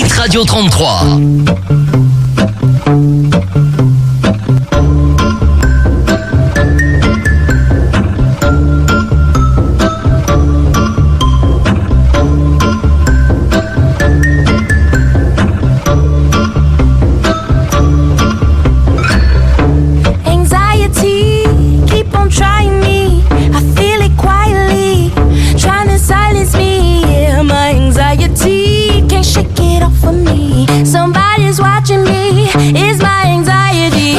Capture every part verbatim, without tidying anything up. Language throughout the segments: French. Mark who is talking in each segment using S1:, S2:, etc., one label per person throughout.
S1: Hit Radio trente-trois.
S2: Somebody's watching me. It's my anxiety.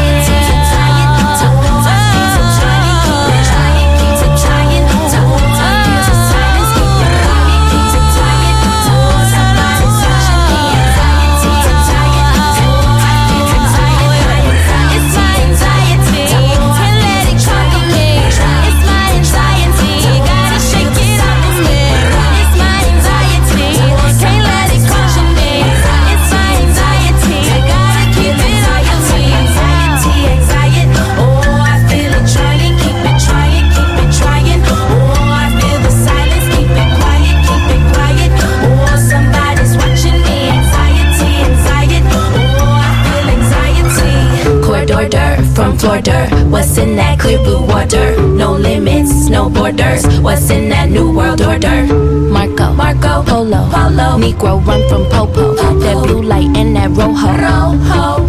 S2: From Florida, what's in that clear blue water? No limits, no borders. What's in that new world order? Marco, Marco, Polo, Polo. Negro run from Popo. Popo. That blue light and that rojo, rojo.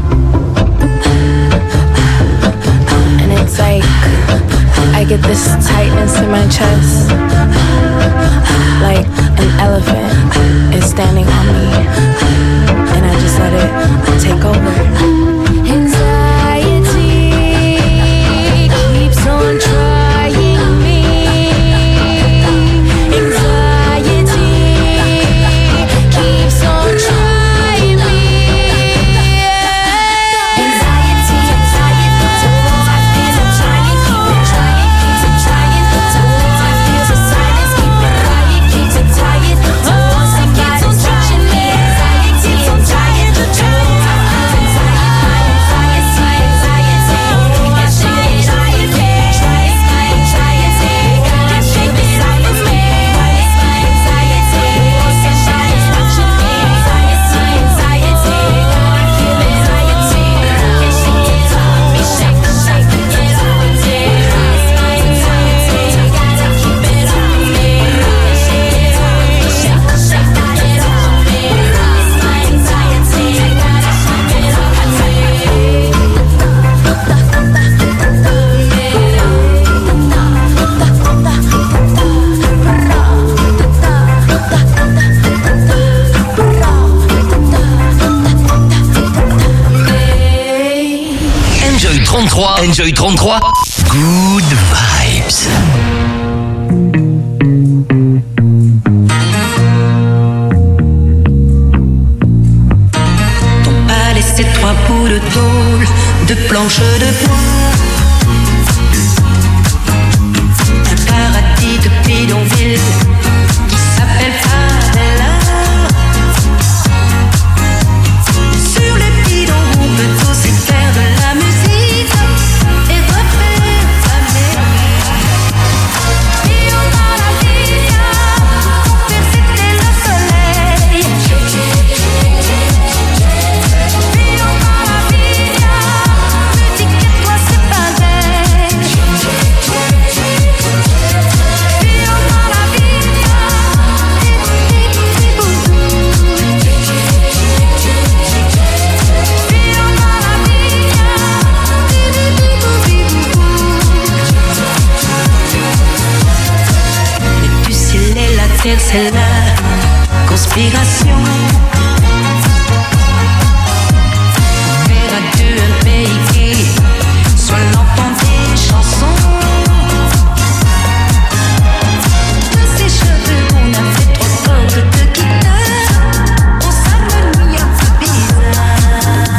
S2: And it's like I get this tightness in my chest, like an elephant is standing on me, and I just let it take over.
S1: Enjoy trente-trois, good vibes.
S3: Ton palais, c'est trois bouts de tôle, de planches de bois. Un paradis de bidonville qui s'appelle Favela. Sur les bidons, on peut aussi faire de la musique. C'est la conspiration. Faire à deux un pays qui soit l'entend des chansons. De ces cheveux qu'on a fait trop cordes de guitare, on s'harmonie un peu bizarre.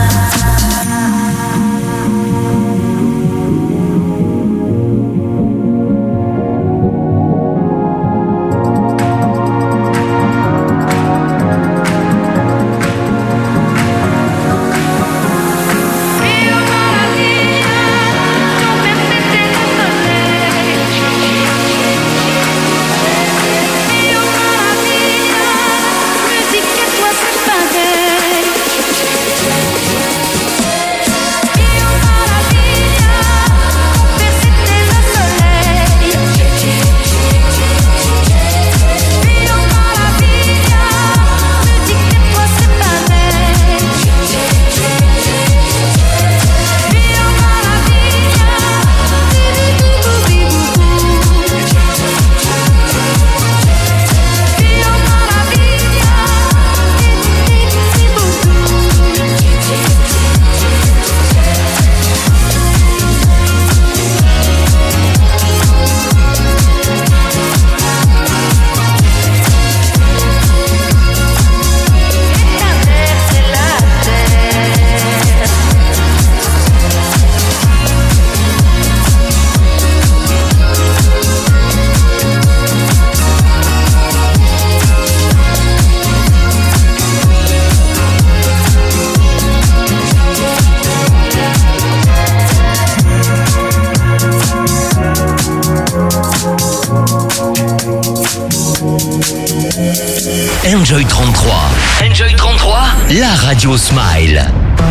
S1: la radio Smile.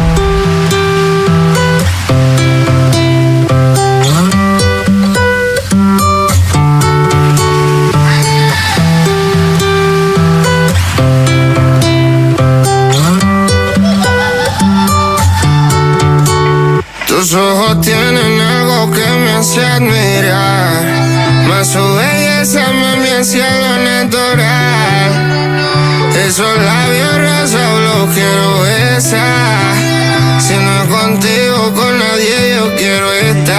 S4: Tus ojos tienen algo que me hace admirar, más su belleza me hace cielo natural. Esos labios rosas los quiero besar, si no es contigo con nadie yo quiero estar.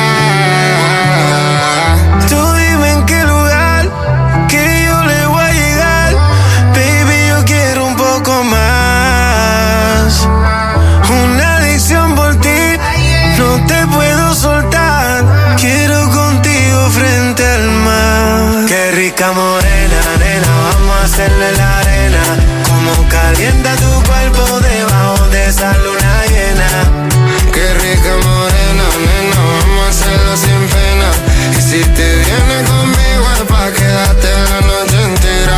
S4: Tú dime en qué lugar que yo le voy a llegar, baby yo quiero un poco más, una adicción por ti. No te puedo soltar, quiero contigo frente al mar. Qué rica morena, nena, vamos a hacerle la arena. Como calienta tu cuerpo debajo de esa luna llena. Qué rica morena, nena, vamos a hacerlo sin pena. Y si te vienes conmigo es pa' quedarte la noche entera.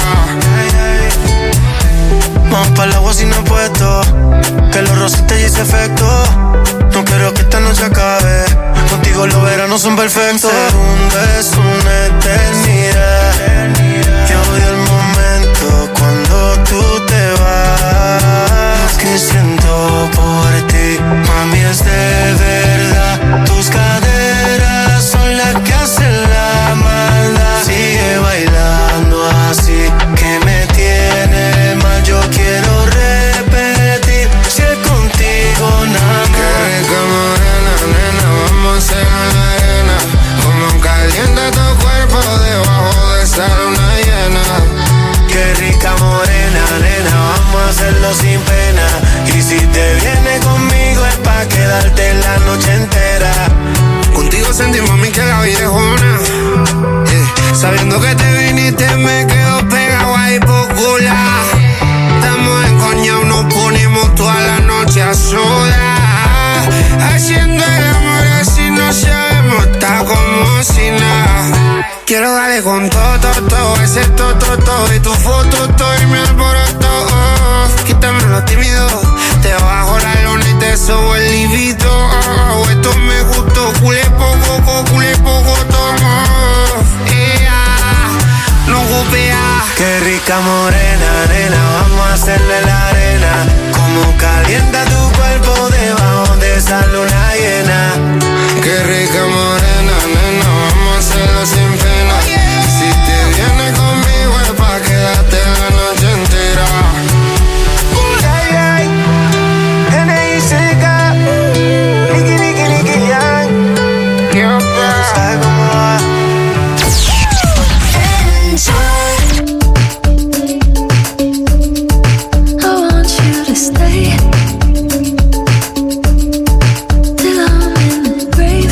S4: Vamos pa'l agua sin apuesto, que los rositas y ese efecto. No quiero que esta noche acabe, contigo los veranos son perfectos. Segundo es una eternidad, yo odio el momento cuando tú te vas. Lo que siento por ti, mami, es de verdad. Tus caderas son las que hacen la maldad. Sigue bailando así, que me tiene mal, yo quiero repetir. Si es contigo nada más. Qué rica morena, nena, vamos a hacer la arena. Como calienta tu cuerpo debajo de esa luna llena. Qué rica morena, nena, vamos a hacerlo sin pena. Y si te vienes conmigo es pa' quedarte la noche entera. Contigo sentí, mami, que la vida es una. Yeah. Sabiendo que te viniste me quedo pegado ahí por cular. Estamos en coñado, nos ponemos toda la noche a sudar, haciendo el amor así no sabemos, está como si nada. Quiero darle con todo, todo, todo, ese todo, todo, todo. Y tu foto, todo, y mi alboroto. Oh, quítame lo tímido, te bajo la luna y te subo el libido. Oh, oh, esto me gustó, culé poco, culé poco, tomo. Yeah, no gupea. Qué rica morena, nena, vamos a hacerle la arena. Como calienta tu cuerpo debajo de esa luna llena. Qué rica morena, nena, vamos a hacerlo sin pena. Si te vienes conmigo es pa' quedarte la noche entera. Ay, ay, N I C K, Niki, Niki, Niki, Yang. ¿Qué pasa? ¿Sabes cómo va?
S3: I want you to stay till I'm in the grave,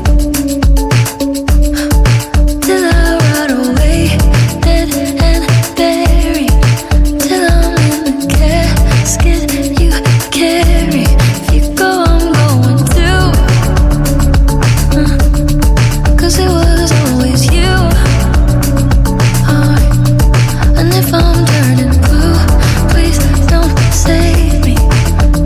S3: till I rot away, dead and buried, till I'm in the casket you carry. If you go, I'm going too, uh, 'cause it was always you. And if I'm turning blue, please don't save me.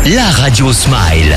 S1: la radio Smile.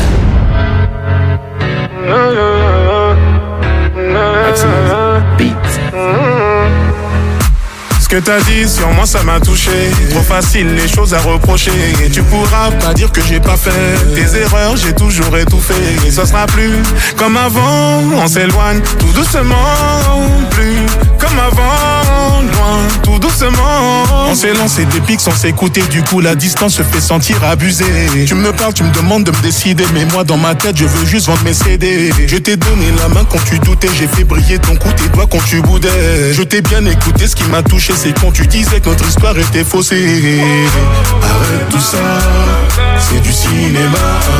S5: Ce que t'as dit sur moi ça m'a touché. Trop facile les choses à reprocher. Et tu pourras pas dire que j'ai pas fait tes erreurs, j'ai toujours étouffé. Et ça sera plus comme avant. On s'éloigne tout doucement. Plus comme avant. Loin tout doucement. On s'est lancé des pics sans s'écouter. Du coup la distance se fait sentir abusée. Tu me parles, tu me demandes de me décider. Mais moi dans ma tête je veux juste vendre mes C D. Je t'ai donné la main quand tu doutais. J'ai fait briller ton cou, tes doigts quand tu boudais. Je t'ai bien écouté, ce qui m'a touché c'est quand tu disais que notre histoire était faussée. Arrête tout ça, c'est du cinéma.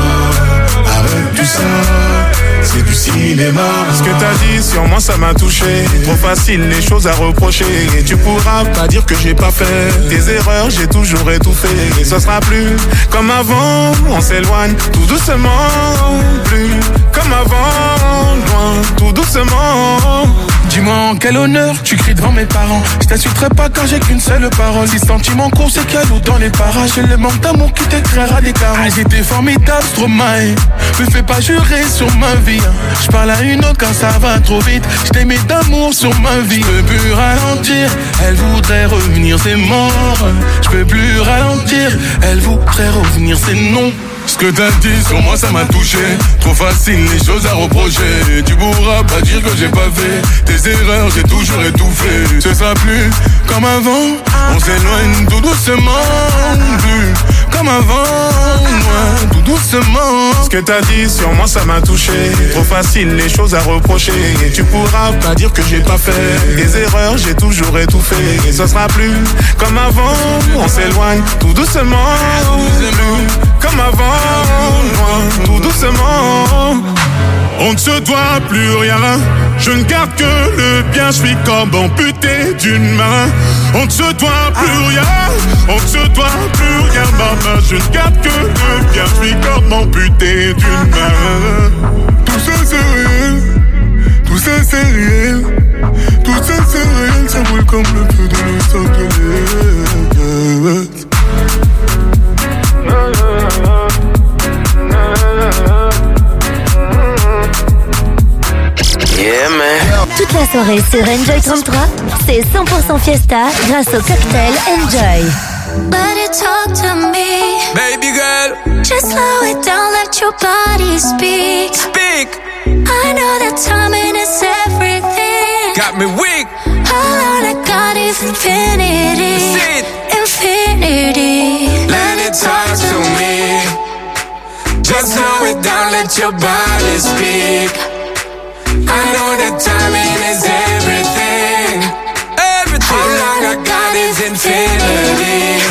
S5: Arrête tout ça, c'est du cinéma. Ce que t'as dit sur moi ça m'a touché. Trop facile les choses à reprocher. Et tu pourras pas dire que j'ai pas fait tes erreurs, j'ai toujours étouffé. Et ce sera plus comme avant. On s'éloigne tout doucement. Plus comme avant. Loin tout doucement.
S6: Dis-moi en quel honneur tu cries devant mes parents. Je t'insulterai pas car j'ai qu'une seule parole. Si sentiments courts c'est cadeau dans les parages. J'ai le manque d'amour qui te créera des carreaux. J'étais formidable, Stromae. Me fais pas jurer sur ma vie. Je parle à une autre quand ça va trop vite. Je t'aimais d'amour sur ma vie. Je peux plus ralentir, elle voudrait revenir, c'est mort. Je peux plus ralentir, elle voudrait revenir, c'est non.
S5: Ce que t'as dit sur moi ça m'a touché. Trop facile les choses à reprocher. Tu pourras pas dire que j'ai pas fait tes erreurs, j'ai toujours étouffé. Ce sera plus comme avant. On s'éloigne tout doucement. Plus comme avant. Loin tout doucement. Ce que t'as dit sur moi ça m'a touché. Trop facile les choses à reprocher. Et tu pourras pas dire que j'ai pas fait tes erreurs, j'ai toujours étouffé. Et ce sera plus comme avant. On s'éloigne tout doucement. Plus comme avant. Loin, tout doucement. On ne se doit plus rien. Je ne garde que le bien. Je suis comme amputé d'une main. On ne se doit plus rien. On ne se doit plus rien, maman. Je ne garde que le bien. Je suis comme amputé d'une main. Tout ça c'est réel. Tout ça c'est réel. Tout ça c'est réel. Ça brûle comme le feu de Los Angeles.
S1: Yeah, man.
S7: Toute la soirée sur Enjoy trente-trois, c'est cent pour cent fiesta grâce au cocktail Enjoy.
S3: Let it talk to me,
S8: baby girl.
S3: Just slow it down, let your body speak.
S8: Speak.
S3: I know that timing is everything.
S8: Got me weak.
S3: All I got is infinity.
S8: Sit.
S3: Infinity.
S8: Let it talk to me. Just slow it down, let your body speak. I know that timing is everything. Everything. How long I got is infinity.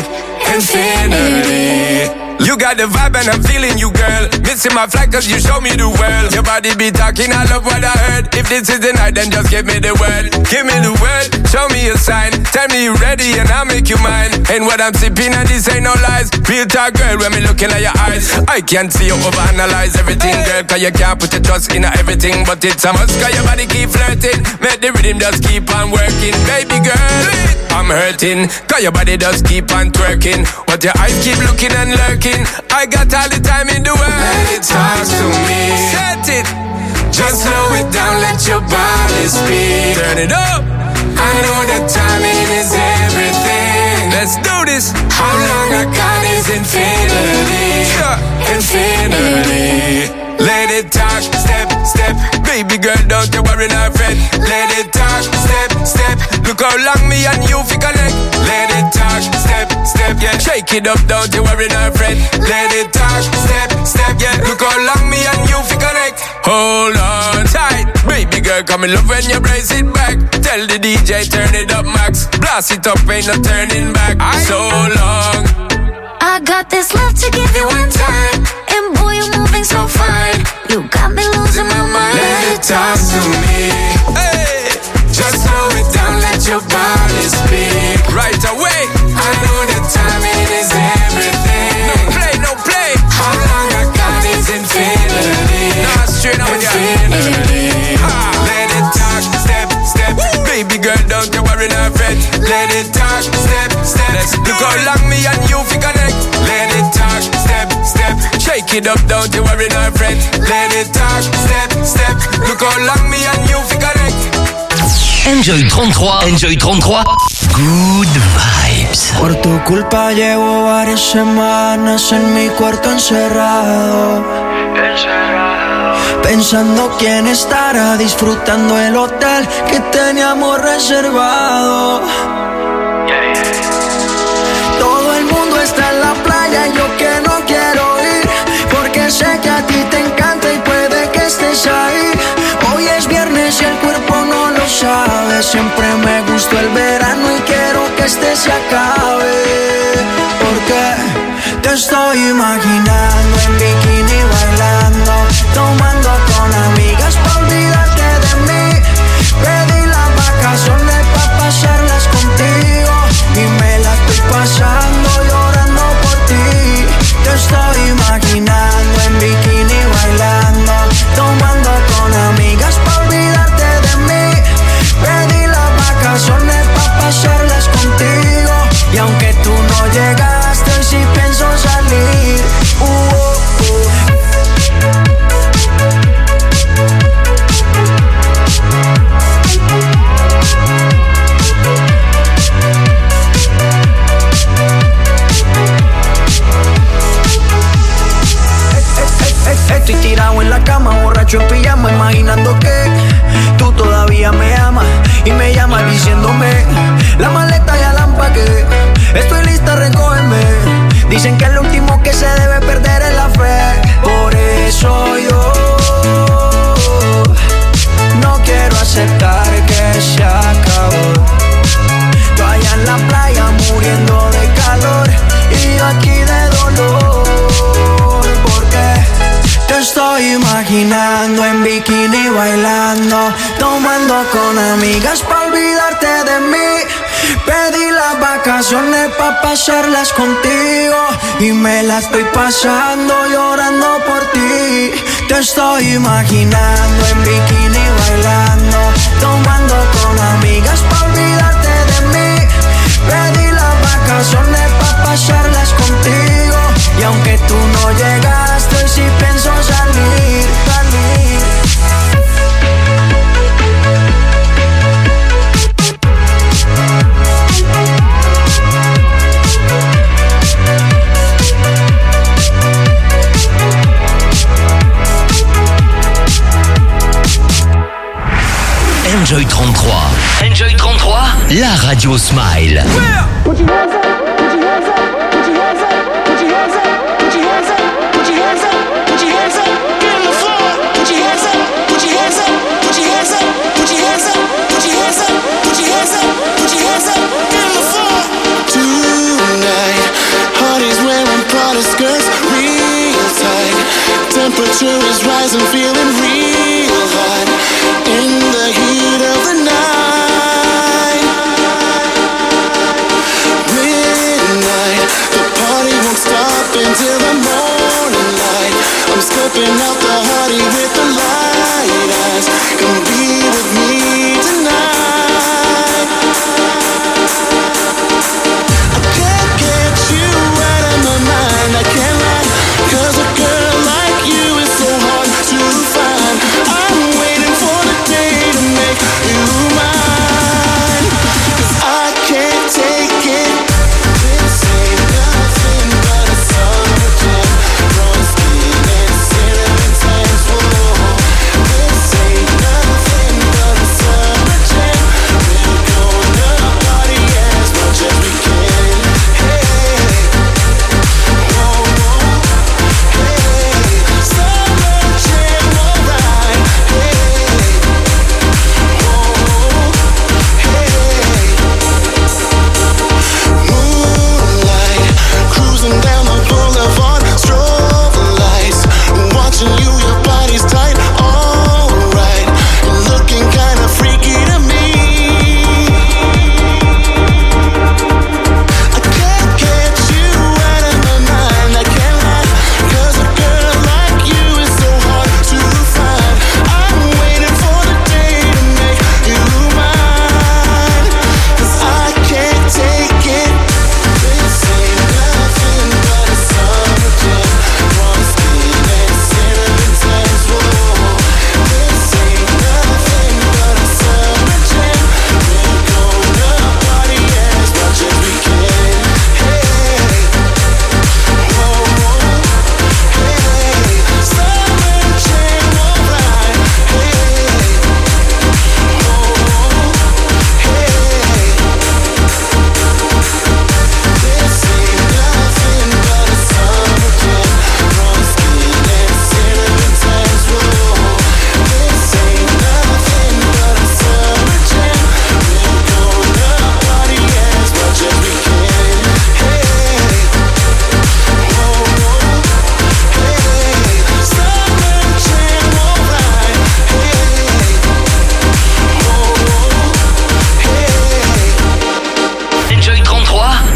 S8: Infinity. You got the vibe and I'm feeling you, girl. Missing my flight cause you show me the world. Your body be talking, I love what I heard. If this is the night, then just give me the word. Give me the word, show me a sign. Tell me you ready and I'll make you mine. And what I'm sipping and this ain't no lies. Real talk, girl, when me looking at your eyes. I can't see you overanalyze everything, girl. Cause you can't put your trust in everything. But it's a must cause your body keep flirting. Make the rhythm just keep on working. Baby girl, I'm hurting. Cause your body just keep on twerking. But your eyes keep looking and lurking. I got all the time in the world. Let it talk to me. Set it. Just slow it down, let your body speak. Turn it up. I know that timing is everything. Let's do this. How long I got is infinity. Yeah. Infinity. Let it talk, step, step. Baby girl, don't you worry, not fret. Let it talk, step, step. Look how long me and you fi connect. Let it talk, step, step, yeah. Shake it up, don't you worry, not fret. Let it talk, step, step, yeah. Look how long me and you fi connect. Hold on tight, baby girl, come in love when you brace it back. Tell the D J turn it up max. Blast it up, ain't no turning back. So long.
S3: I got this love to give you one time. And boy, you're moving so fine. You got me losing my mind.
S8: Let it talk to me. Hey. Just slow it down, let your body speak. Right away. I know that timing is everything. No play, no play. How long I got is infinity. Nah, straight on infinity. Ah. Let it talk, step, step. Woo. Baby girl, don't you worry, not fret. Let it talk, step, step. Let's look how long me and you fi connect. Let it talk, step, step. Shake back it up, don't you worry, no friend. Let it talk, step, step. Look how long me and you fi connect.
S1: Enjoy treinta-trois, Enjoy treinta-trois, Good Vibes.
S9: Por tu culpa llevo varias semanas en mi cuarto encerrado, encerrado, pensando quién estará disfrutando el hotel que teníamos reservado. Yeah, yeah. Todo el mundo está en la playa y yo que no quiero ir, porque sé que a ti te encanta y puede que estés ahí. Hoy es viernes y el cuerpo no lo sabe. Siempre me gustó el verano y quiero que este se acabe, porque te estoy imaginando en bikini bailando, tomando con amigas pa' olvidarte de mí. Pedí las vacaciones pa' pasarlas contigo y me las estoy pasando llorando por ti. Te estoy imaginando en bikini bailando, tomando con amigas pa' olvidarte de mí. Pedí las vacaciones pa' pasarlas contigo y aunque tú no llegaste hoy sí pienso salir. Uh, uh, uh. Estoy tirado en la cama, borracho en pijama, imaginando que tú todavía me amas y me llamas diciéndome la maleta ya la empaqué, estoy lista, recógeme. Dicen que lo último que se debe perder es la fe. Por eso yo no quiero aceptar que se acabó. Tú allá en la playa muriendo de calor y yo aquí de dolor, porque te estoy imaginando en bikini bailando, tomando con amigas pa' olvidarte de mí. Pedí las vacaciones pa' pasarlas contigo y me las estoy pasando llorando por ti. Te estoy imaginando en bikini bailando, tomando con amigas pa' olvidarte de mí. Pedí las vacaciones pa' pasarlas contigo y aunque tú no llegaste hoy sí pienso salir, salir.
S1: Enjoy trente-trois. Enjoy trente-trois, la radio Smile.
S3: Put your hands up, put your hands up, put your hands up, put your hands up, put your hands up, put your hands up, put your hands up, get on the floor. Put your hands up, put your hands up, put your hands up, put your hands up, put your hands up, put your hands up, put your hands up, get on the floor.
S10: Tonight, heart is wearing Prada skirts real tight. Temperature is rising, feeling real hot. In the heat of the night, midnight, the party won't stop until the morning light. I'm scoping out the party with the light eyes. Come be with me tonight. I can't get you out of my mind, I can't lie, 'cause a girl like you is so hard to find.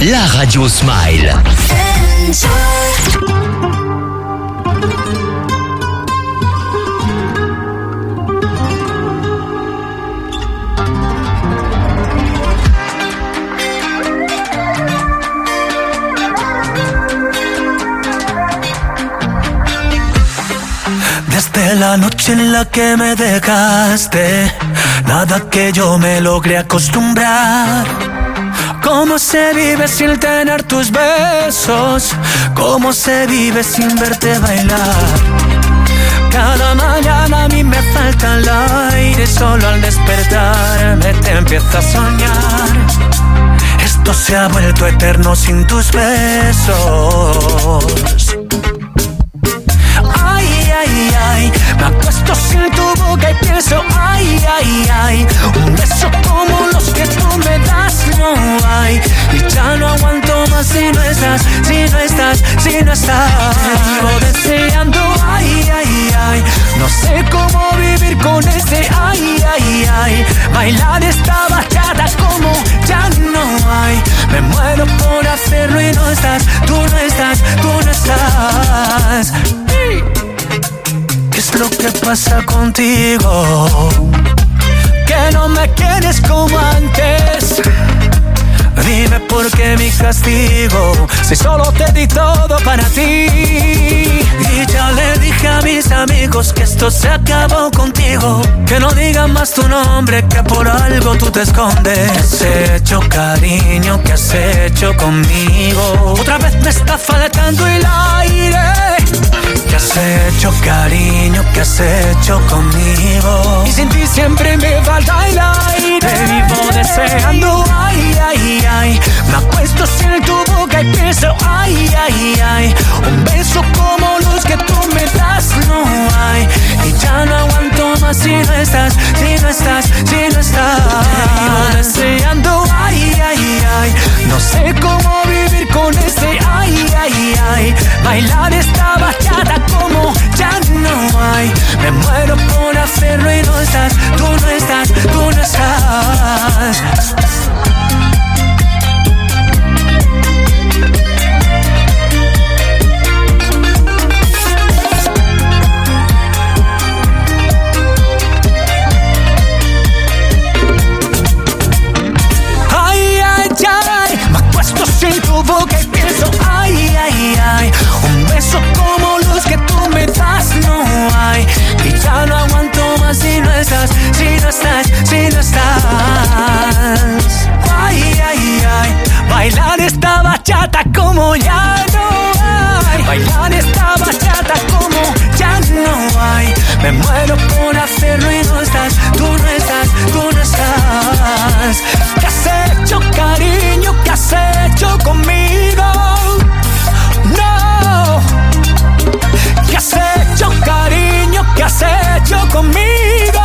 S1: la radio Smile.
S9: Desde la noche en la que me dejaste, nada que yo me logré acostumbrar. ¿Cómo se vive sin tener tus besos? ¿Cómo se vive sin verte bailar? Cada mañana a mí me falta el aire, solo al despertarme te empiezo a soñar. Esto se ha vuelto eterno sin tus besos. Ay, ay, ay, me acuesto sin tu boca y pienso, ay, ay, ay, un beso como los que tú me das no hay. Y ya no aguanto más si no estás, si no estás, si no estás. Te vivo deseando, ay, ay, ay, no sé cómo vivir con ese, ay, ay, ay. Bailar esta bachata como ya no hay. Me muero por hacerlo y no estás, tú no estás, tú no estás. ¿Qué es lo que pasa contigo? Que no me quieres como antes. Dime por qué mi castigo, si solo te di todo para ti. Y ya le dije a mis amigos que esto se acabó contigo, que no digan más tu nombre, que por algo tú te escondes. ¿Qué has hecho, cariño? ¿Qué has hecho conmigo? Otra vez me está faltando el aire. ¿Qué has hecho, cariño? ¿Qué has hecho conmigo? Y sin ti siempre me falta el aire. Te vivo deseando, ay, ay, ay. Me acuesto sin tu boca y pienso, ay, ay, ay. Un beso como los que tú me das no hay. Y ya no aguanto más si no estás, si no estás, si no estás. Te vivo deseando, ay, ay, ay. No sé cómo vivir con ese, ay, ay, ay. Bailar esta bachata como ya no hay. Me muero por hacerlo y no estás, tú no estás, tú no estás. Ay, ay, ay, me acuesto sin tu boca y pienso, ay, ay, ay. Un beso como los que tú me das no hay. Y ya no aguanto más si no estás, si no estás, si no estás. Ay, ay, ay, bailar esta bachata como ya no hay. Bailar esta bachata como ya no hay. Me muero por hacerlo y no estás, tú no estás, tú no estás. ¿Qué has hecho, cariño? ¿Qué has hecho conmigo? No. ¿Qué has hecho, cariño? ¿Qué has hecho conmigo?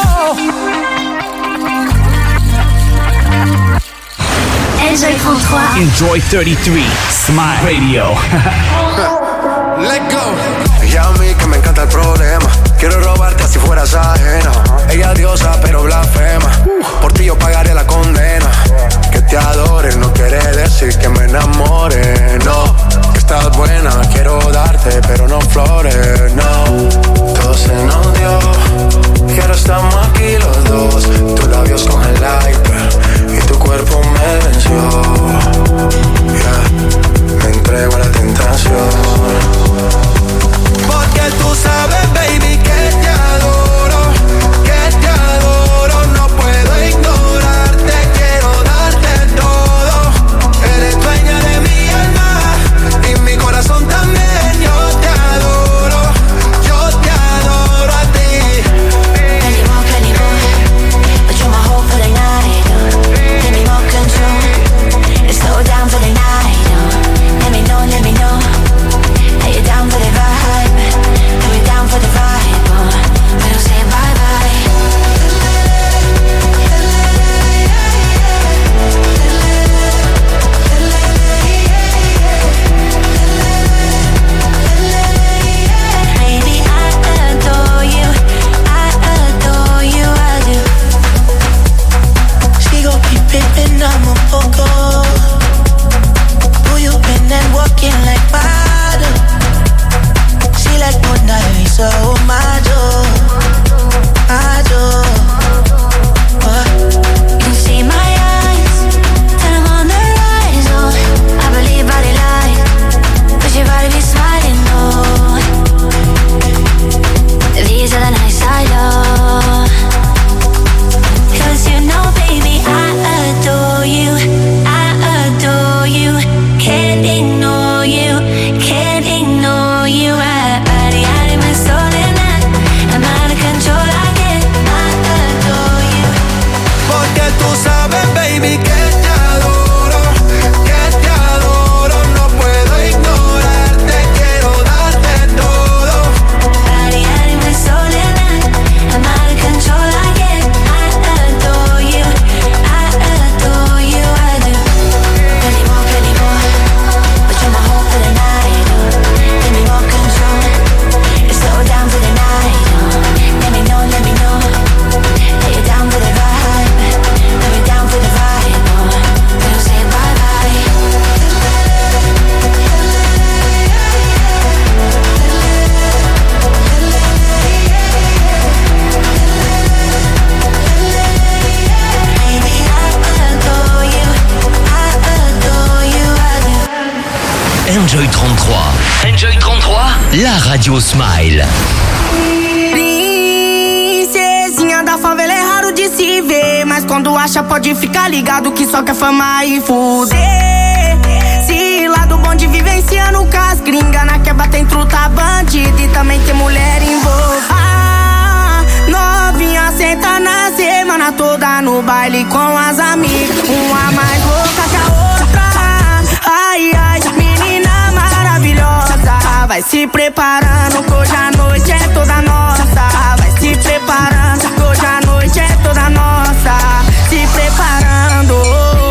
S7: Enjoy trente-trois.
S11: Enjoy thirty-three. Smile Radio.
S4: Let go. Y a mí que me encanta el problema. Quiero robarte así fueras ajena. Ella diosa pero blasfema. Por ti yo pagaré la condena. Que te adore no quiere decir que me enamore. No, que estás buena, quiero darte pero no flores. No, todo se nos dio y ahora estamos aquí los dos. Tus labios con el highper y tu cuerpo me venció. Yeah, me entrego a la tentación. Porque tú sabes, baby, que te adoro, que te adoro.
S1: la radio Smile.
S12: Princesinha da favela é raro de se ver, mas quando acha pode ficar ligado que só quer fama e fuder. Se lá do bonde vivenciando com as gringas, na quebra tem truta bandida e também tem mulher envolvida. Ah, novinha senta na semana toda no baile com as amigas, uma mais louca que a outra. Ai, ai, menina maravilhosa, vai se preparando que hoje a noite é toda nossa. Vai se preparando que hoje a noite é toda nossa. Se preparando.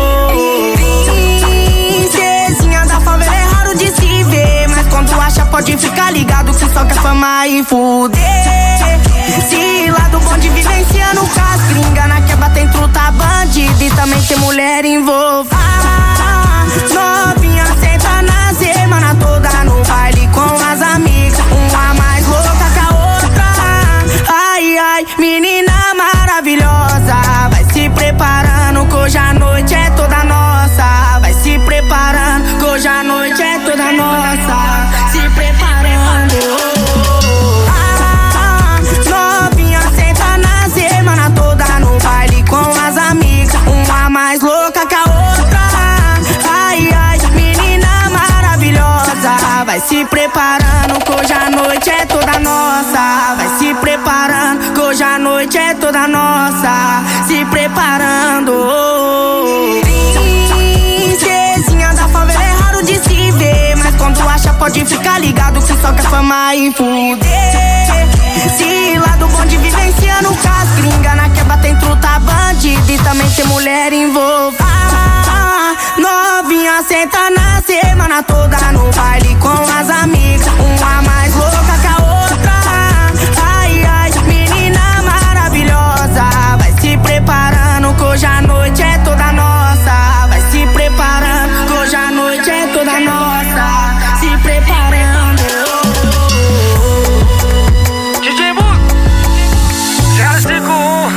S12: Princesinha da favela é raro de se ver, mas quando acha pode ficar ligado que só quer fama e fuder. Se lá do bonde vivenciando com as gringas, na quebra tem truta bandida e também tem mulher envolvida. Novinha senta na semana toda no baile com as amigas, uma mais louca que a outra. Ai, ai, menina maravilhosa, vai se preparando que hoje a noite é toda nossa. Vai se preparando que hoje a noite é toda nossa. Se preparando. Ah, novinha senta na semana toda no baile com as amigas, uma mais louca que a outra. Vai se preparando que hoje a noite é toda nossa. Vai se preparando que hoje a noite é toda nossa. Se preparando. Princesinha da favela é raro de se ver, mas quando acha pode ficar ligado que só quer fama e fuder. Se lá do bonde vivenciando com as gringas, na quebra tem truta bandida e também tem mulher envolvida. Novinha senta na semana toda no baile com as amigas, uma mais louca que a outra. Ai, ai, menina maravilhosa, vai se preparando que hoje a noite é toda nossa. Vai se preparando que hoje a noite é toda nossa. Se preparando. D J Book, zéro cinco um.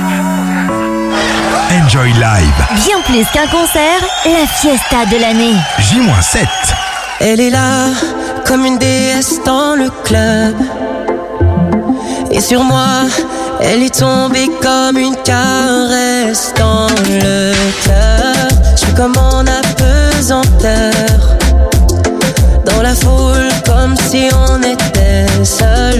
S13: Enjoy Live.
S7: Bien plus qu'un concert, la fiesta de l'année.
S13: J sept.
S14: Elle est là, comme une déesse dans le club. Et sur moi, elle est tombée comme une caresse dans le cœur. Je suis comme en apesanteur, dans la foule comme si on était seul.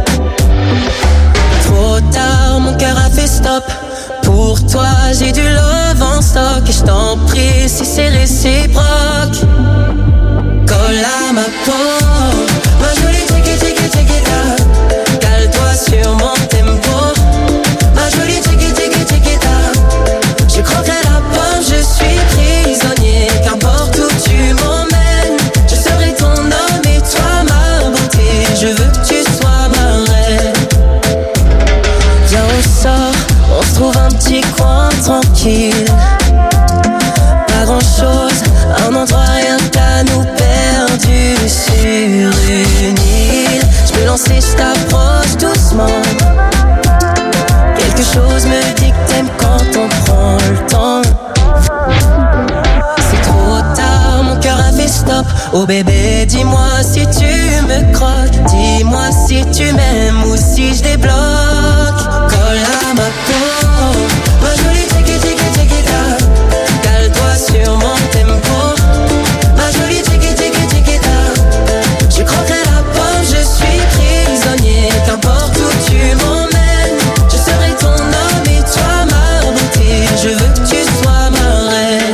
S14: Trop tard, mon cœur a fait stop. Pour toi, j'ai du love en stock. Et je t'en prie, si c'est réciproque, colle à ma peau, ma jolie check it, check it, check it out. Cale-toi sur mon tempo, ma jolie check it, check it, check it out. Je croquerai la pomme, je suis prisonnier, qu'importe où tu m'emmènes, je serai ton homme et toi ma beauté. Je veux que tu sois ma reine. Viens, on sort, on se trouve un petit coin tranquille. Pas grand chose, un endroit rien qu'à nous perdu sur une île. Je peux lancer, je t'approche doucement. Quelque chose me dit que t'aimes quand on prend le temps. C'est trop tard, mon cœur a fait stop. Oh bébé, dis-moi si tu me croques. Dis-moi si tu m'aimes ou si je débloque. Colle à ma peau, ma jolie check it, check it, check it out. Cale-toi sur mon tempo, ma jolie check it, check it, check it out. Je croquerai la pomme, je suis prisonnier, qu'importe où tu m'emmènes, je serai ton homme et toi ma beauté. Je veux que tu sois ma reine.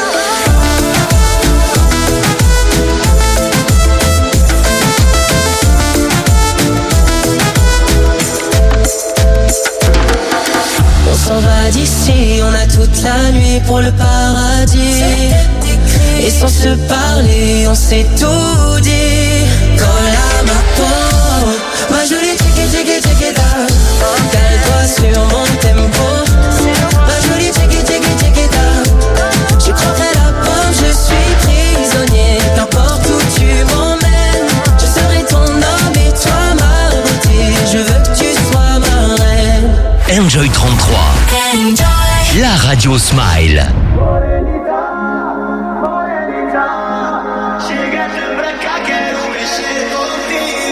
S14: On s'en va d'ici, on a toute la nuit pour le paradis. Et sans se parler, on s'est tout dit. Colle à ma peau, ma jolie check it, check it, check it out. Cale-toi sur mon tempo, ma jolie check it, check it, check it out. Je croquerai la pomme, je suis prisonnier, qu'importe où tu m'emmènes, je serai ton homme et toi ma beauté. Je veux que tu sois ma reine.
S1: Enjoy trente-trois,
S12: Enjoy.
S1: la radio Smile.
S12: Chega de branca, quero mexer contigo.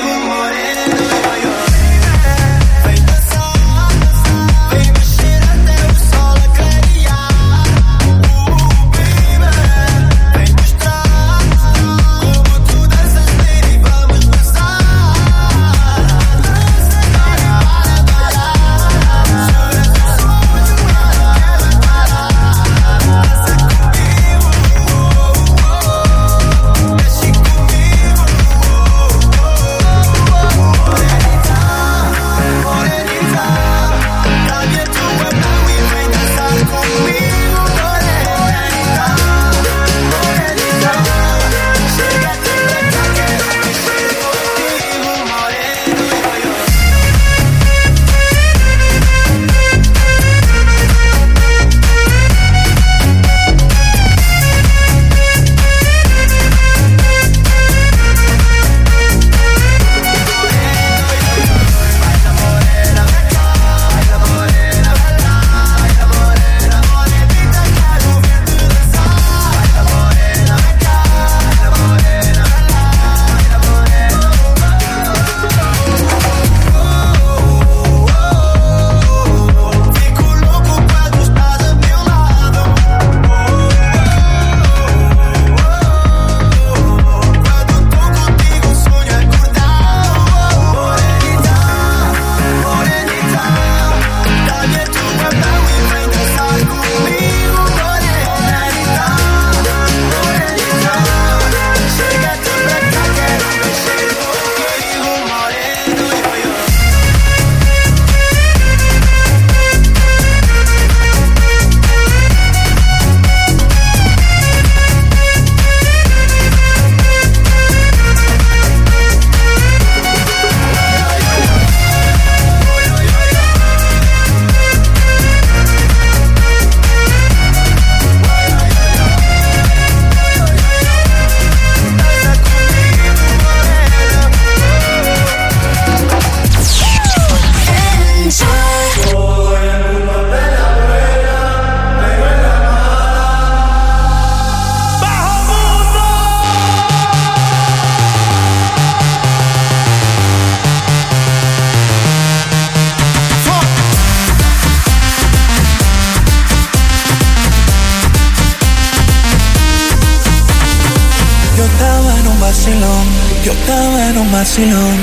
S9: yo estaba en un vacilón.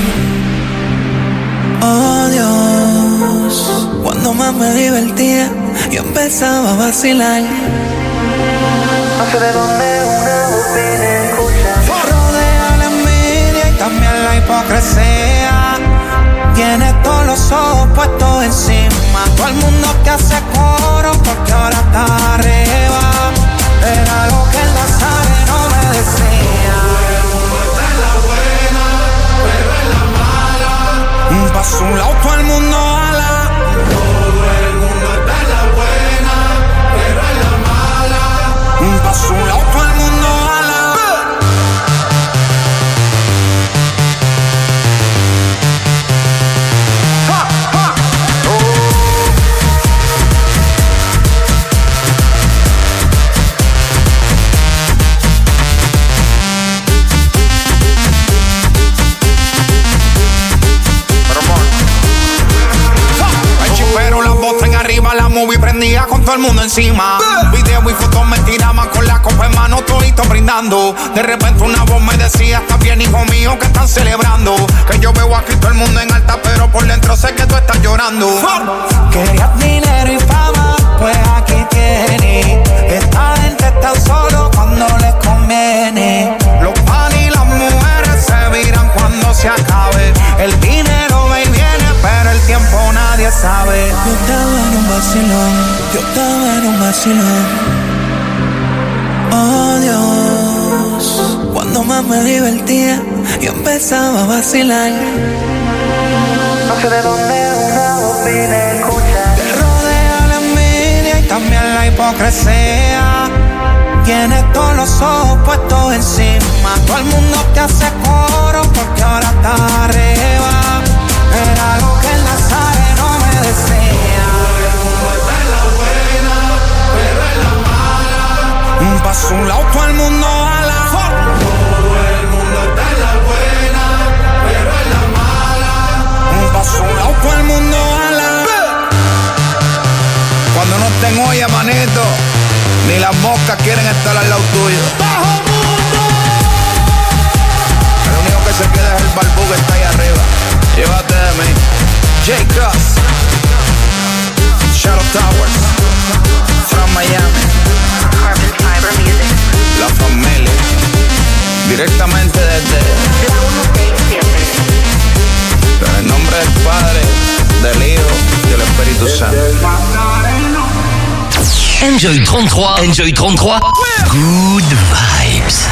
S9: Oh Dios, cuando más me divertía, yo empezaba a vacilar. No sé de dónde una bobina escucha. Rodea la envidia y también la hipocresía. Tiene todos los ojos puestos encima. Todo el mundo te hace coro porque ahora está arriba. Era lo que el Nazareno me decía. Todo el mundo está en la buena, pero en la mala. Un paso a un lado, todo el mundo ala. Todo el mundo está en la buena, pero en la mala. Un paso a un lado, todo el mundo ala. La movie prendía con todo el mundo encima. Video y fotos me tiraban con la copa en mano, todito brindando. De repente una voz me decía: está bien, hijo mío, que están celebrando. Que yo veo aquí todo el mundo en alta, pero por dentro sé que tú estás llorando. Querías dinero y fama, pues aquí tienes. Esta gente está solo cuando les conviene. Los pan y las mujeres se viran cuando se acabe. El dinero va y viene, pero el tiempo nadie sabe. Yo estaba en un vacilón, yo estaba en un vacilón. Oh Dios, cuando más me divertía, yo empezaba a vacilar. No sé de dónde una bobina escucha. Te rodea la envidia y también la hipocresía. Tienes todos los ojos puestos encima. Todo el mundo te hace coro porque ahora está arriba. Era lo que el Nazareno me decía. Todo el mundo está en la buena, pero en la mala. Un paso a un lado, todo el mundo ala. Todo el mundo está en la buena, pero en la mala. Un paso a un lado, todo el mundo ala. Cuando no estén olla, manito, ni las moscas quieren estar al lado tuyo. ¡Bajo mundo! El único que se queda es el barbú que está ahí arriba. Llévate de mí. J-Cross, Shadow Towers, from Miami. Carbon Fiber Music. La familia. Directamente desde. En el nombre del Padre, del Hijo y del Espíritu Santo.
S1: Enjoy trente-trois. Enjoy trente-trois. Good vibes.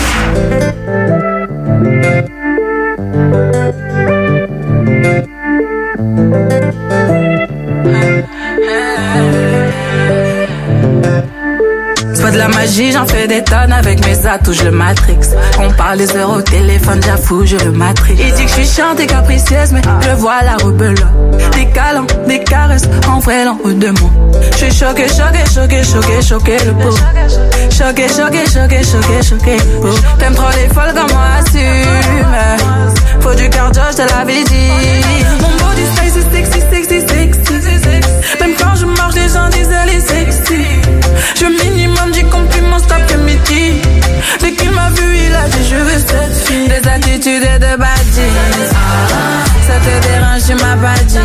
S15: C'est pas de la magie, j'en fais des tonnes avec mes atouts, je le matrix. On parle des heures au téléphone, j'avoue, je le matrix. Il dit que je suis chiante et capricieuse, mais je vois la rebelle. Des câlins, des caresses, en vrai l'en haut de moi. Je suis choqué, choqué, choqué, choqué, choqué, le pauvre. Choqué, choqué, choqué, choqué, choqué, pauvre. T'aimes trop les folles comme moi, assume. Faut du cardio, je te l'avais dit. Mon body style, c'est sexy, sexy, sexy. Même quand je marche, les gens disent elle est sexy. Je minimum du compliment cet après-midi. Dès qu'il m'a vu, il a dit je veux cette fille. Des attitudes et de baddies. Ça te dérange, tu m'as pas dit.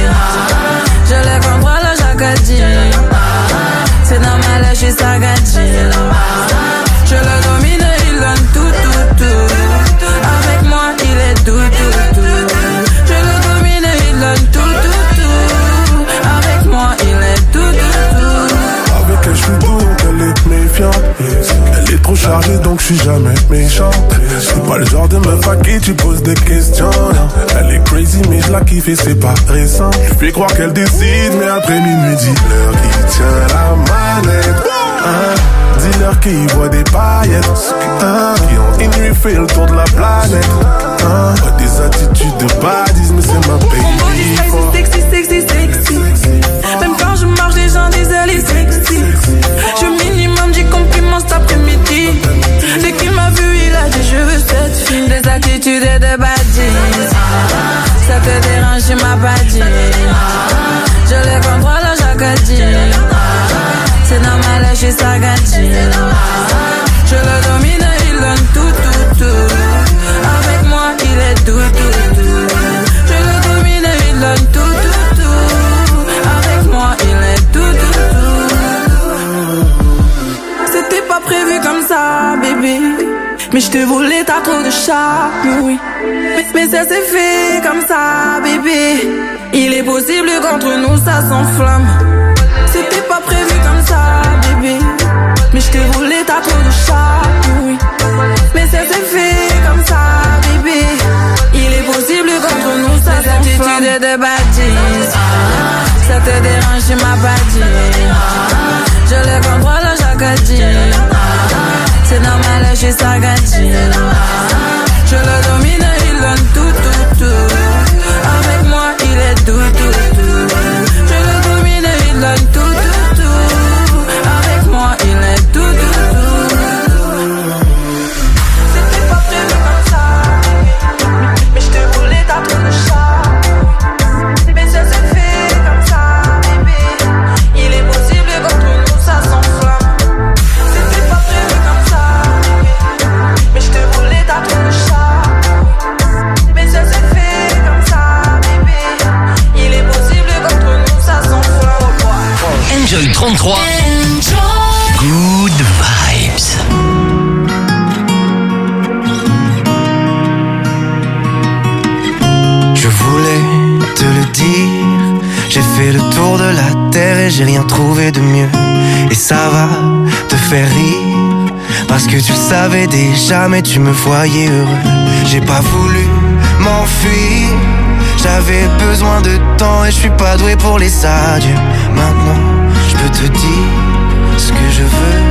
S15: Je les comprends, le jacadie. C'est normal, je suis sagadie. Je le domine, il donne tout, tout, tout. Avec moi, il est doux, tout, tout. Je le domine, il donne tout, tout, tout. Avec moi, il est tout, tout, tout.
S16: Avec elle, je suis doux, donc elle est méfiante. Elle est trop chargée, donc je suis jamais méchante. C'est pas le genre de meuf à qui tu poses des questions. Elle est crazy, mais je la kiffe et c'est pas récent. Je fais croire qu'elle décide, mais après minuit, dis-leur qui tient la manette. Hein? Dis-leur qu'ils voient des paillettes, hein? Qui ont une nuit fait le tour de la planète, hein? Pas des attitudes de baddies, mais c'est ma baby.
S15: Mon body sexy, sexy, sexy. Même quand je marche, les gens disent elle est sexy. Je minimum du compliment cet après-midi. Dès qu'il m'a vu, il a dit je veux cette fille. Des attitudes et de baddies. Ça te dérange, tu m'as pas dit. Je les comprends, le jacadie. C'est normal, je suis sagadie. Je le domine, il donne tout, tout, tout. Avec moi Mais je te voulais, t'as trop de charme, oui. Mais, mais ça s'est fait comme ça, bébé. Il est possible qu'entre nous ça s'enflamme. C'était pas prévu comme ça, bébé. Mais je te voulais, t'as trop de charme, oui. Mais ça s'est fait comme ça, bébé. Il est possible qu'entre nous ça s'enflamme. Cette attitude de bâtisse, ça te dérange, tu m'as pas dit. Je le contrôle chaque jour. C'est normal, je suis sagadine. Je le domine, il donne tout, tout, tout. Avec moi, il est tout, tout, tout. Je le domine, il donne tout, tout, tout. Avec moi, il est tout, tout, tout. C'était pas prévu comme ça, mais je te voulais, t'as trop de charme. Mais ça s'est fait comme ça, bébé. Il est possible qu'entre nous ça s'enflamme. C'était pas prévu comme ça, mais je te voulais, t'as trop de charme. Mais ça s'est fait comme ça, bébé. Il est possible qu'entre nous ça s'enflamme.
S1: Enjoy trente-trois. Good vibes.
S4: Je voulais te le dire, j'ai fait le tour de la terre et j'ai rien trouvé de mieux. Et ça va te faire rire, parce que tu le savais déjà mais tu me voyais heureux. J'ai pas voulu m'enfuir, j'avais besoin de temps et je suis pas doué pour les adieux. Maintenant je peux te dire ce que je veux.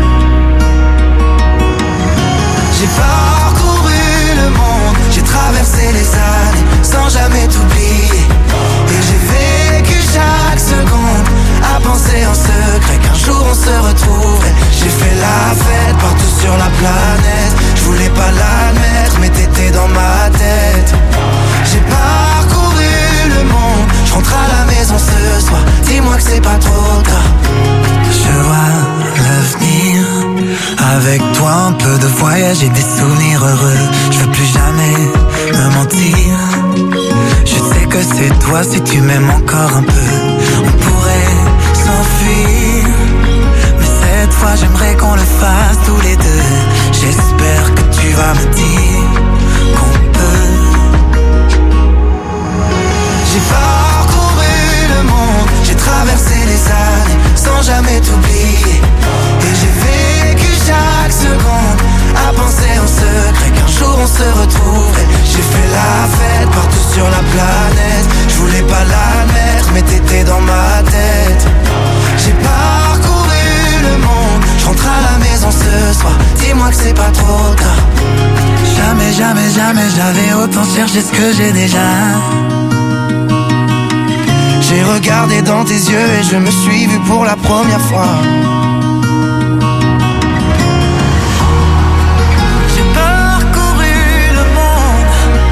S4: J'ai parcouru le monde, j'ai traversé les années sans jamais t'oublier. Et j'ai vécu chaque seconde à penser en secret qu'un jour on se retrouverait. J'ai fait la fête partout sur la planète, je voulais pas l'admettre mais t'étais dans ma tête. J'ai parcouru le monde, je rentre à la maison ce soir, dis-moi que c'est pas trop tard. Je vois l'avenir, avec toi un peu de voyage et des souvenirs heureux. Je veux plus jamais me mentir, je sais que c'est toi si tu m'aimes encore un peu. On pourrait s'enfuir, mais cette fois j'aimerais qu'on le fasse tous les deux. J'espère que tu vas me dire qu'on peut. J'ai parcouru le monde, j'ai traversé les années sans jamais t'oublier. Et j'ai vécu chaque seconde à penser en secret qu'un jour on se retrouverait. J'ai fait la fête partout sur la planète, je voulais pas l'admettre mais t'étais dans ma tête. J'ai parcouru le monde, je rentre à la maison ce soir, dis-moi que c'est pas trop tard. Jamais, jamais, jamais j'avais autant cherché ce que j'ai déjà. J'ai regardé dans tes yeux et je me suis vu pour la première fois. J'ai parcouru le monde,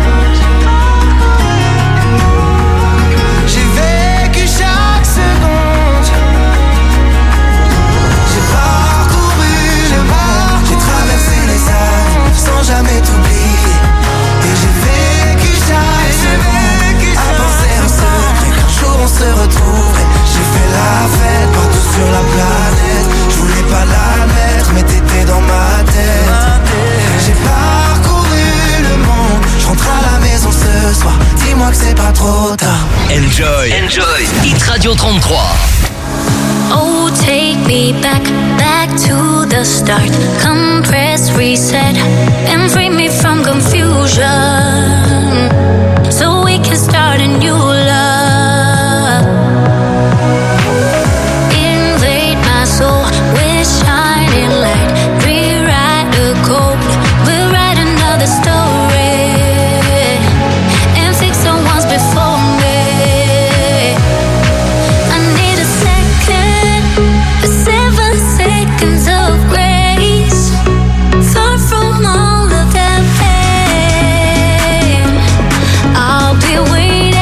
S4: j'ai vécu chaque seconde. J'ai parcouru le monde, j'ai traversé les années sans jamais t'oublier. Et j'ai vécu chaque seconde à penser en secret qu'un jour on se retrouverait. J'ai fait la fête partout sur la planète, je voulais pas l'admettre mais t'étais dans ma tête. J'ai parcouru le monde, je rentre à la maison ce soir, dis-moi que c'est pas trop tard.
S1: Enjoy, enjoy, Hit Radio trente-trois.
S3: Oh, take me back, back to the start. Come press reset and free me from confusion, so we can start a new love. Invade my soul with shining light. Rewrite the code, we'll write another story and fix the ones before me. I need a second, seven seconds of grace, far from all of that pain. I'll be waiting.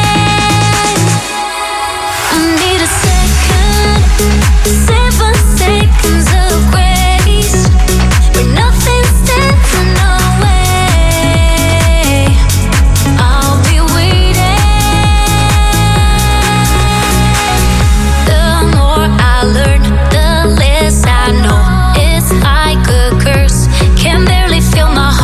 S3: I need a second, seven seconds of grace, where nothing stands in our way. I'll be waiting. The more I learn, the less I know. It's like a curse, can barely feel my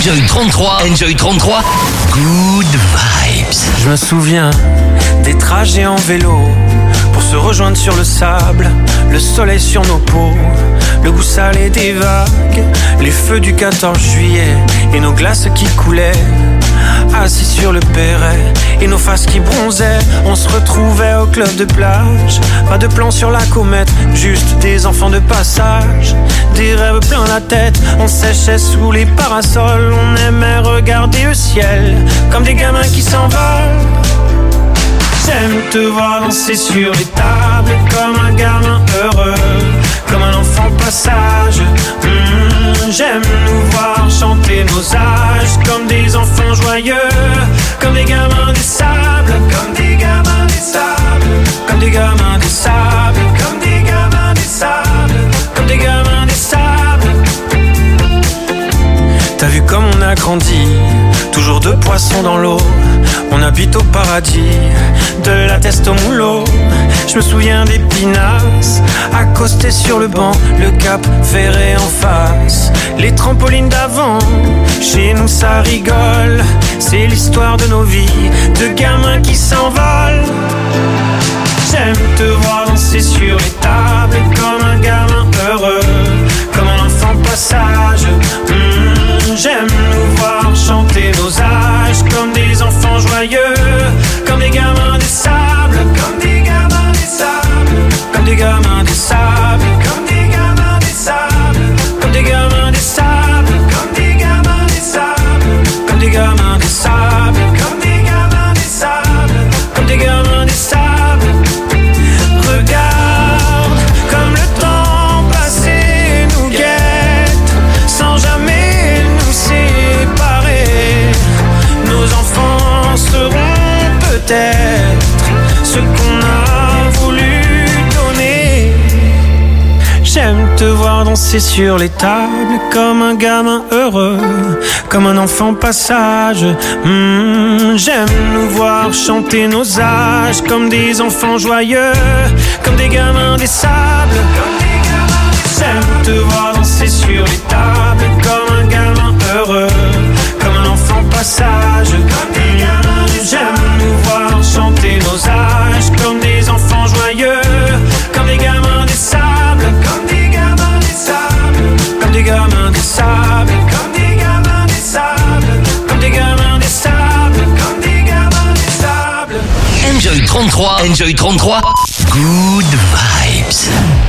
S1: Enjoy trente-trois. Enjoy trente-trois. Good vibes.
S9: Je me souviens des trajets en vélo pour se rejoindre sur le sable, le soleil sur nos peaux, le goût salé des vagues, les feux du quatorze juillet et nos glaces qui coulaient. Assis sur le perret et nos faces qui bronzaient, on se retrouvait au club de plage. Pas de plan sur la comète, juste des enfants de passage. Des rêves plein la tête, on séchait sous les parasols. On aimait regarder le ciel comme des gamins qui s'envolent. J'aime te voir danser sur les tables comme un gamin heureux, comme un enfant passage. Mmh, j'aime nous voir chanter nos âges comme des enfants joyeux, comme des gamins des sables, comme des gamins des sables, comme des gamins des sables, comme des gamins des sables, comme des gamins des sables. T'as vu comme on a grandi, toujours deux poissons dans l'eau. On habite au paradis, de la teste au moulot. Je me souviens des pinasses, accostés sur le banc, le cap ferré en face. Les trampolines d'avant, chez nous ça rigole. C'est l'histoire de nos vies, de gamins qui s'envolent. J'aime te voir danser sur les tables comme un gamin heureux, comme un enfant passage. Mmh, j'aime nous voir chanter nos âges comme des enfants joyeux, comme des gamins des sables, comme des gamins des sables, comme des gamins des sables, comme des gamins des sables, comme des gamins des sables, comme des gamins des sables, comme des gamins des sables, comme des gamins des sables, comme des gamins des sables. Regarde comme le temps passé nous guette sans jamais nous séparer. Nos enfants seront peut-être ce qu'on a voulu donner. J'aime te voir danser sur les tables comme un gamin heureux, comme un enfant passage. Mmh, j'aime nous voir chanter nos âges comme des enfants joyeux, comme des gamins des sables. J'aime te voir danser sur les tables comme un gamin heureux, comme un enfant passage. Mmh, j'aime nous voir chanter nos âges comme des enfants joyeux, comme des gamins des sables, comme des gamins des sables, comme des gamins des sables, comme des gamins des sables, comme des gamins des sables, comme des gamins des sables.
S1: Enjoy trente-trois. Enjoy trente-trois. Good vibes.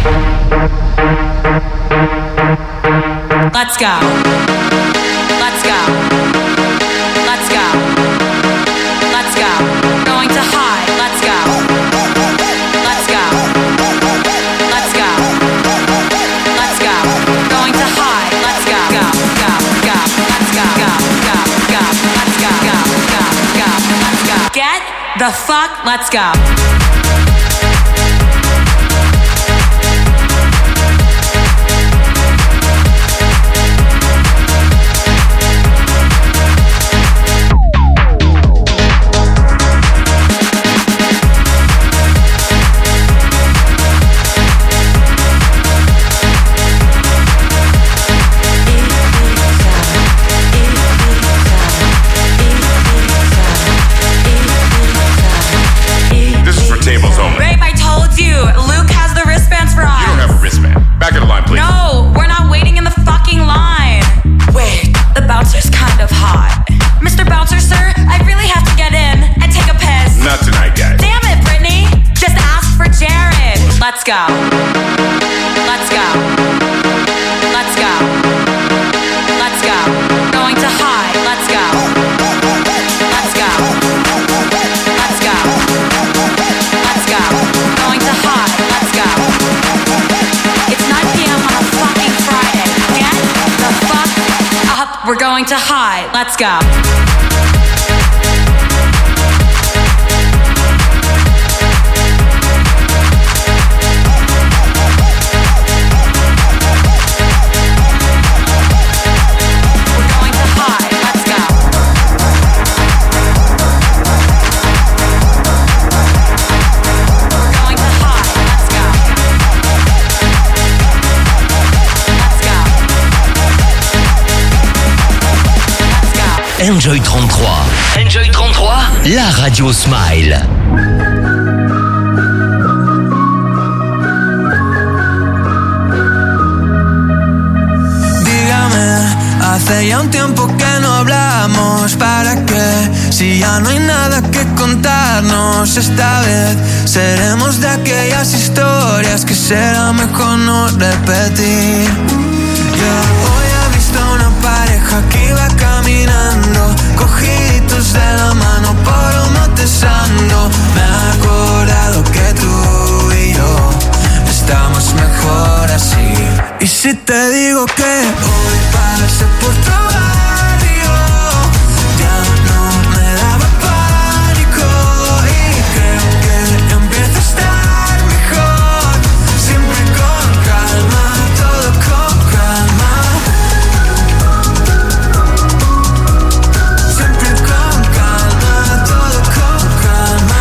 S17: Let's go. Let's go. Let's go. Let's go. Going to high. Let's go. Let's go. Let's go. Let's go. Going to high. Let's go. Go. Go. Go. Let's go. Go. Go. Go. Let's go. Go. Go. Go. Let's go. Get the fuck. Let's go.
S18: Tables only.
S17: Babe, I told you, Luke has the wristbands for us.
S18: You don't have a wristband. Back of the line, please.
S17: No, we're not waiting in the fucking line. Wait, the bouncer's kind of hot. Mister Bouncer, sir, I really have to get in and take a piss.
S18: Not tonight, guys.
S17: Damn it, Brittany. Just ask for Jared. Let's go. Let's go. Let's go. Let's go. Going to high. Let's go. Let's go. Let's go. Let's go. Going to high. Let's go. It's nine p.m. on a fucking Friday. Get the fuck up. We're going to high. Let's go.
S1: Enjoy trente-trois. Enjoy trente-trois, la radio Smile.
S9: Hace ya un tiempo que no hablamos, ¿para qué? Si ya no hay nada que contarnos, esta vez seremos de aquellas historias que será mejor no repetir. Yo hoy he visto una pareja que iba caminando, cogiditos de la mano por un matezando. Me he acordado que tú y yo estamos mejor así. Y si te digo que hoy pasé por tu barrio, ya no me daba pánico y creo que empieza a estar mejor. Siempre con calma, todo con calma. Siempre con calma, todo con calma.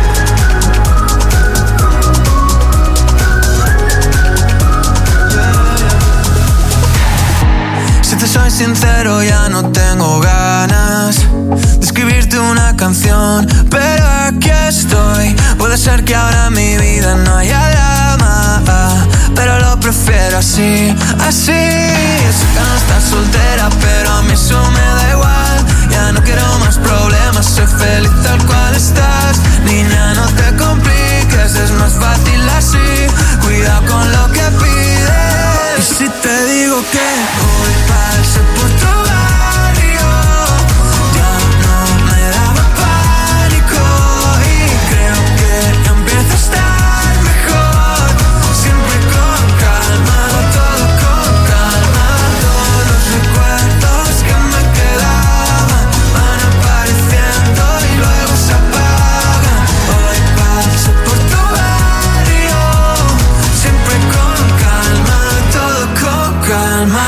S9: Si te soy sincero, ya no tengo ganas de escribirte una canción, pero aquí estoy. Puede ser que ahora en mi vida no haya drama, pero lo prefiero así, así. Sé que no estás soltera, pero a mí eso me da igual. Ya no quiero más problemas, soy feliz tal cual estás. Niña, no te compliques, es más fácil así. Cuidado con lo que pides. Y si te digo que hoy pasé por tu barrio, ya no me daba pánico y creo que empieza a estar mejor. Siempre con calma, todo con calma. Todos los recuerdos que me quedaban van apareciendo y luego se apagan. Hoy pasé por tu barrio, siempre con calma, todo con calma.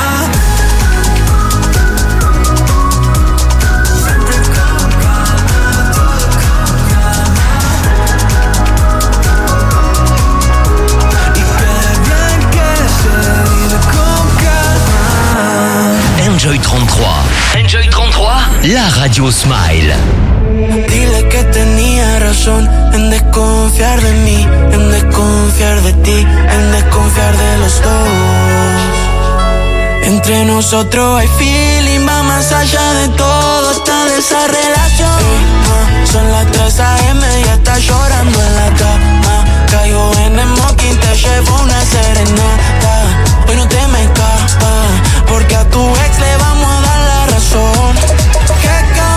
S1: Enjoy trente-trois. Enjoy trente-trois, la radio Smile.
S9: Dile que tenía razón en desconfiar de mí, en desconfiar de ti, en desconfiar de los dos. Entre nosotros hay feeling, va más allá de todo, está de esa relación. Ey, ma, son las tres a eme y ya está llorando en la cama. Caigo en el smoking, te llevo una serenata. Hoy no te me escapas, porque a tu ex le vamos a dar la razón. ¡Qué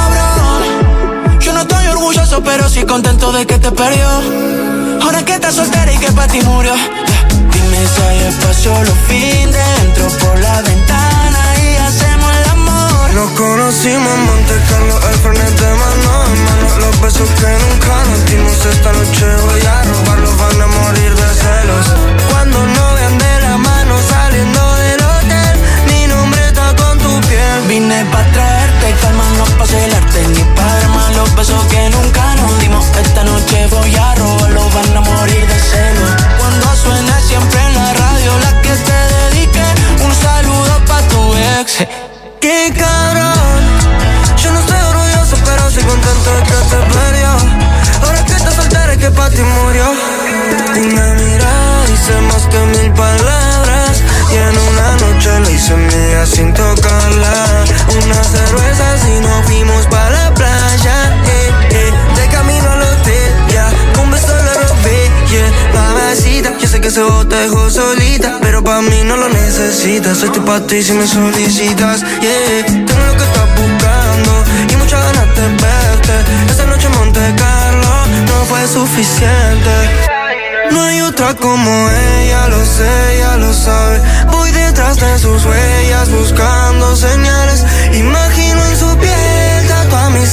S9: cabrón! Yo no estoy orgulloso, pero sí contento de que te perdió. Ahora que estás soltera y que pa' ti murió. Dime si hay espacio los fines, entro por la ventana y hacemos el amor. Nos conocimos en Monte Carlo, el fernet de mano en mano. Los besos que nunca nos dimos, esta noche voy a robarlos, van a morir de celos. Cuando no vean de la mano saliendo del hotel, mi nombre está con tu piel. Vine pa' traerte calma, no pa' celarte ni pa' dar más los besos que nunca nos dimos. Esta noche voy a robarlos, van a morir de celos. Cuando suene siempre en la radio la que te dedique, un saludo pa' tu ex. ¡Qué cabrón! Yo no estoy orgulloso, pero sí contento de que te perdió. Ahora que estás soltera y que pa' ti murió. Y me mira, dice más que mil palabras, y en una noche la hice mía sin tocarla. Unas cervezas y nos fuimos pa' la playa, eh, eh. De camino al hotel, ya, yeah. Un beso le robé, yeah. Mamacita, yo sé que ese vos te dejó solita, pero pa' mí no lo necesitas. Estoy pa' ti si me solicitas, yeah. Tengo lo que estás buscando y muchas ganas de verte. Esa noche en Monte Carlo no fue suficiente. No hay otra como ella, lo sé, ella lo sabe. Voy detrás de sus huellas buscando señales, imagino en su piel